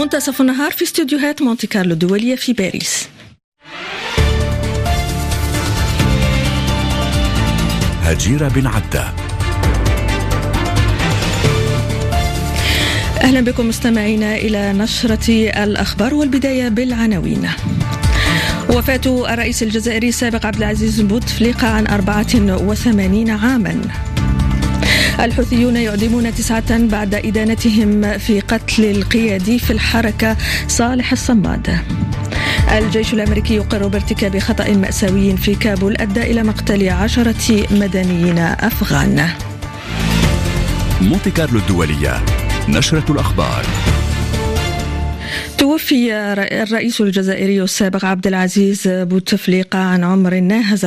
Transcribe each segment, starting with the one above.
منتصف النهار في استوديوهات مونتي كارلو الدولية في باريس. هجيرة بن عدة. أهلا بكم مستمعينا إلى نشرة الأخبار، والبداية بالعناوين. وفاة الرئيس الجزائري السابق عبد العزيز بوتفليقة عن 84 عاما. الحوثيون يعدمون 9 بعد إدانتهم في قتل القيادي في الحركة صالح الصماد. الجيش الأمريكي يقر بارتكاب خطأ مأساوي في كابول أدى إلى مقتل 10 مدنيين أفغان. مونتي كارلو الدولية، نشرة الأخبار. توفي الرئيس الجزائري السابق عبد العزيز بوتفليقة عن عمر ناهز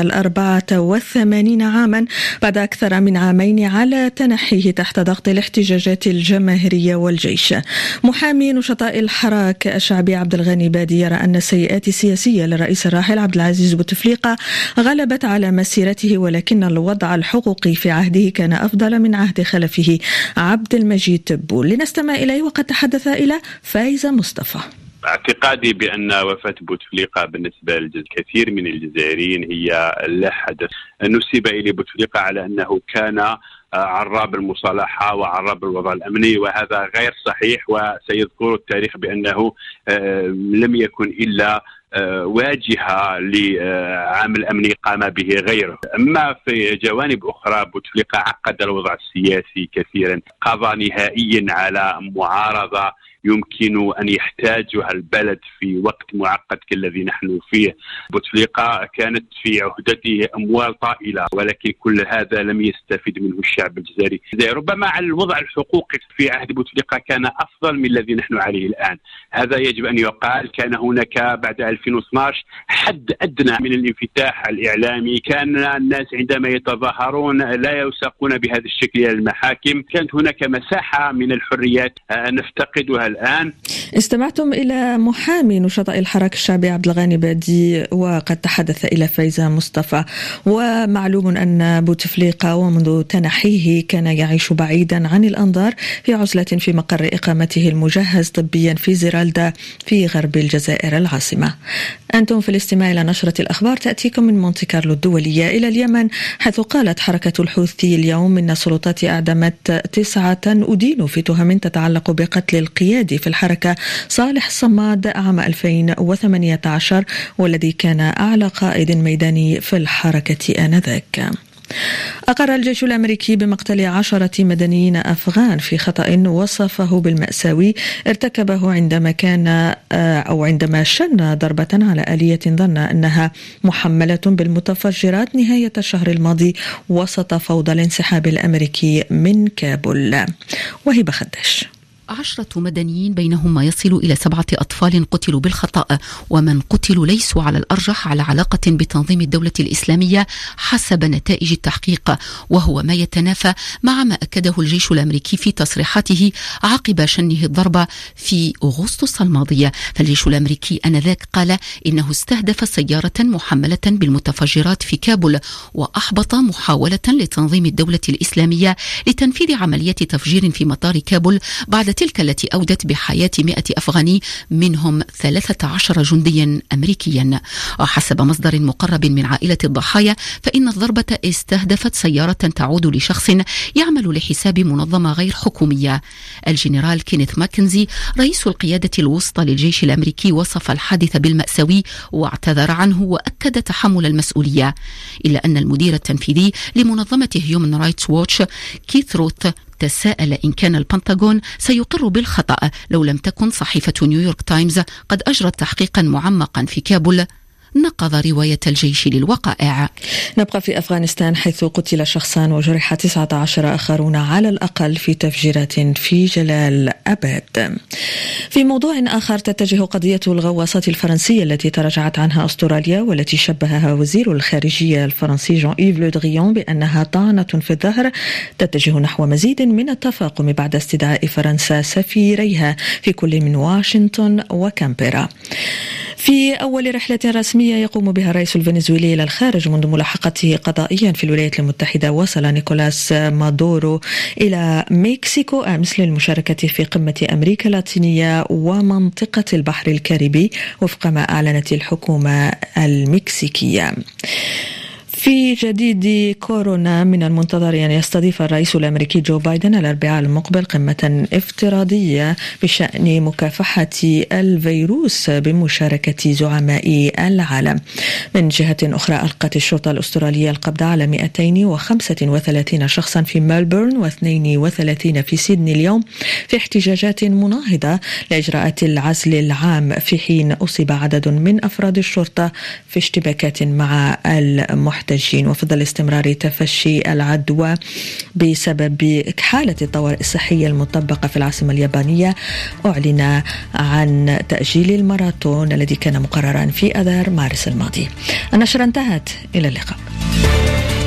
84 عاما بعد أكثر من عامين على تنحيه تحت ضغط الاحتجاجات الجماهيرية والجيش. محامي نشطاء الحراك الشعبي عبد الغني بادي يرى أن السيئات السياسية للرئيس الراحل عبد العزيز بوتفليقة غلبت على مسيرته، ولكن الوضع الحقوقي في عهده كان أفضل من عهد خلفه عبد المجيد تبون. لنستمع إليه وقد تحدث إلى فايزة مصطفى. اعتقادي بأن وفاة بوتفليقة بالنسبة للكثير من الجزائريين هي لا حدث. نسب إلى بوتفليقة على أنه كان عراب المصالحة وعراب الوضع الأمني، وهذا غير صحيح، وسيذكر التاريخ بأنه لم يكن إلا واجهة لعمل أمني قام به غيره. أما في جوانب أخرى بوتفليقة عقد الوضع السياسي كثيرا، قضى نهائيا على معارضة يمكن أن يحتاجها البلد في وقت معقد كالذي نحن فيه. بوتفليقة كانت في عهدته أموال طائلة، ولكن كل هذا لم يستفد منه الشعب الجزائري. ربما على الوضع الحقوقي في عهد بوتفليقة كان أفضل من الذي نحن عليه الآن، هذا يجب أن يقال. كان هناك بعد 2012 حد أدنى من الانفتاح الإعلامي، كان الناس عندما يتظاهرون لا يساقون بهذا الشكل إلى المحاكم، كانت هناك مساحة من الحريات نفتقدها الآن. استمعتم إلى محامي نشطاء الحراك الشعبي عبد الغني بادي وقد تحدث إلى فايزة مصطفى. ومعلوم أن بوتفليقة ومنذ تنحيه كان يعيش بعيدا عن الأنظار في عزلة في مقر إقامته المجهز طبيا في زرالدا في غرب الجزائر العاصمة. أنتم في الاستماع إلى نشرة الأخبار تأتيكم من مونتي كارلو الدولية. إلى اليمن، حيث قالت حركة الحوثي اليوم إن السلطات أعدمت 9 أدينوا في تهم تتعلق بقتل القيادي في الحركة صالح الصماد عام 2018، والذي كان أعلى قائد ميداني في الحركة آنذاك. أقر الجيش الأمريكي بمقتل 10 مدنيين أفغان في خطأ وصفه بالمأساوي ارتكبه عندما شن ضربة على آلية ظن أنها محملة بالمتفجرات نهاية الشهر الماضي وسط فوضى الانسحاب الأمريكي من كابول. وهبة خداش. 10 مدنيين بينهم ما يصل إلى 7 أطفال قتلوا بالخطأ، ومن قتلوا ليسوا على الأرجح على علاقة بتنظيم الدولة الإسلامية حسب نتائج التحقيق، وهو ما يتنافى مع ما أكده الجيش الأمريكي في تصريحاته عقب شنه الضربة في أغسطس الماضي. فالجيش الأمريكي آنذاك قال إنه استهدف سيارة محملة بالمتفجرات في كابول وأحبط محاولة لتنظيم الدولة الإسلامية لتنفيذ عملية تفجير في مطار كابول بعد تلك التي أودت بحياة 100 أفغاني منهم 13 جنديا أمريكيا. وحسب مصدر مقرب من عائلة الضحايا فإن الضربة استهدفت سيارة تعود لشخص يعمل لحساب منظمة غير حكومية. الجنرال كينيث ماكنزي رئيس القيادة الوسطى للجيش الأمريكي وصف الحادث بالمأساوي واعتذر عنه وأكد تحمل المسؤولية، إلا أن المدير التنفيذي لمنظمة هيومن رايتس ووتش كيث روث تساءل إن كان البنتاغون سيقر بالخطأ لو لم تكن صحيفة نيويورك تايمز قد أجرت تحقيقا معمقا في كابول نقض رواية الجيش للوقائع. نبقى في أفغانستان، حيث قتل شخصان وجرح 19 آخرون على الأقل في تفجيرات في جلال أباد. في موضوع آخر، تتجه قضية الغواصات الفرنسية التي تراجعت عنها أستراليا، والتي شبهها وزير الخارجية الفرنسي جان إيف لو دريان بأنها طعنة في الظهر، تتجه نحو مزيد من التفاقم بعد استدعاء فرنسا سفيريها في كل من واشنطن وكامبيرا. في أول رحلة رسمية رسمية يقوم بها الرئيس الفنزويلي إلى الخارج منذ ملاحقته قضائيا في الولايات المتحدة. وصل نيكولاس مادورو إلى مكسيكو أمس للمشاركة في قمة أمريكا اللاتينية ومنطقة البحر الكاريبي وفق ما أعلنت الحكومة المكسيكية. في جديد كورونا، من المنتظر أن يستضيف الرئيس الأمريكي جو بايدن الأربعاء المقبل قمة افتراضية بشأن مكافحة الفيروس بمشاركة زعماء العالم. من جهة أخرى، ألقت الشرطة الأسترالية القبض على 235 شخصا في ملبورن و32 في سيدني اليوم في احتجاجات مناهضة لإجراءات العزل العام، في حين أصيب عدد من أفراد الشرطة في اشتباكات مع المحتجين. وفي ظل استمرار تفشي العدوى بسبب حالة الطوارئ الصحية المطبقة في العاصمة اليابانية، أعلن عن تأجيل الماراثون الذي كان مقررا في آذار مارس الماضي. النشرة انتهت، إلى اللقاء.